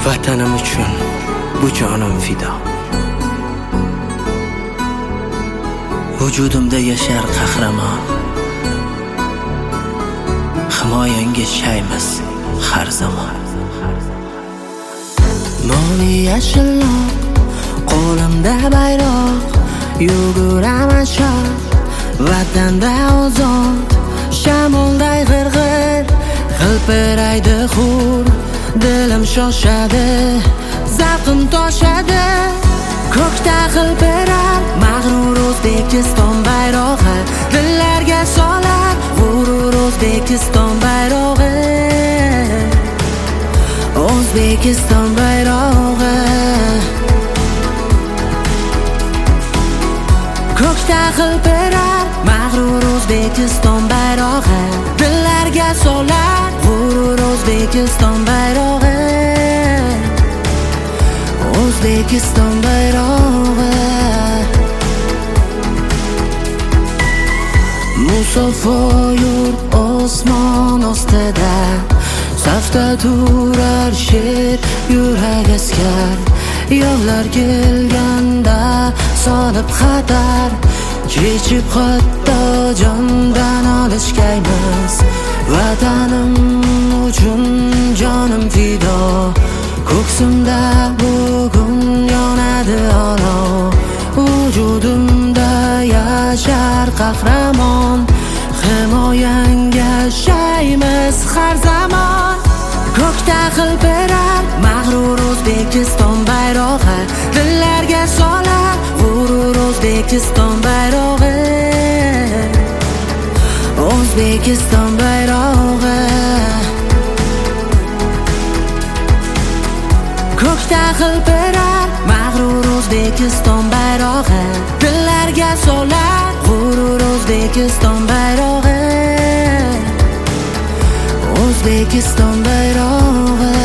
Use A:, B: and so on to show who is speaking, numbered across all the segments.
A: Vatanim uchun bu jonim fido. Vujudimda yashar qahramon. Himoyangga shaymiz har zamon. Moviy yashilloq, qo'limda bayroq, yuguraman shon, vatanda ozod. Shamolday g'irg'ir, hilpiraydi hur, dilim shoshadi, zavqim toshadi. Ko'kda hilpirar mag'rur O'zbekiston bayrog'i, dillarga solar g'urur O'zbekiston bayrog'i. O'zbekiston bayrog'i. Ko'kda hilpirar mag'rur O'zbekiston bayrog'i, dillarga solar g'urur O'zbekiston bayrog'i. O'zbekiston bayrog'i. Musofo yurt osmon ostida, safda turar sher yurak askar. Yovlar kelganda solib xatar, kechib hatto jondan olishgaymiz. Vatanim uchun jonim fido, ko'ksimda bugun yonadi olov. Vujudimda yashar qahramon, himoyangga shaymiz har zamon. Ko'kda hilpirar mag'rur O'zbekiston bayrog'i, dillarga solar g'urur O'zbekiston bayrog'i. O'zbekiston bayrog'i. Ko'kda hilpirar mag'rur O'zbekiston bayrog'i, dillarga solar g'urur O'zbekiston bayrog'i. O'zbekiston bayrog'i.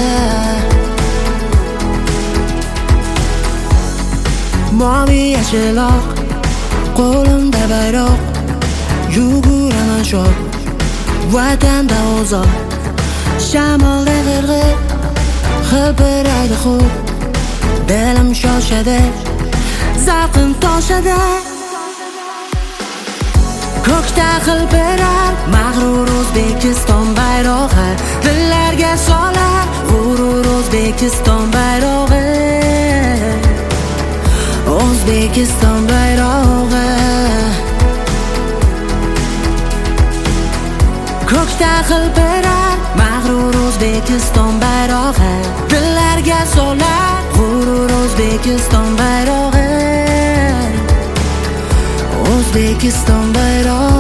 A: Moviy yashilloq, qo'limda bayroq, yuguraman shod, vatanda ozod. Shamolda g'irg'ir, hilpiraydi hur, dilim shoshadi, zavqim toshadi. Ko'kda hilpirar mag'rur O'zbekiston bayrog'i, dillarga solar g'urur O'zbekiston bayrog'i. O'zbekiston bayrog'i. Ko'kda hilpirar mag'rur O'zbekiston bayrog'i, dillarga solar g'urur O'zbekiston bayrog'i. O'zbekiston bayrog'i.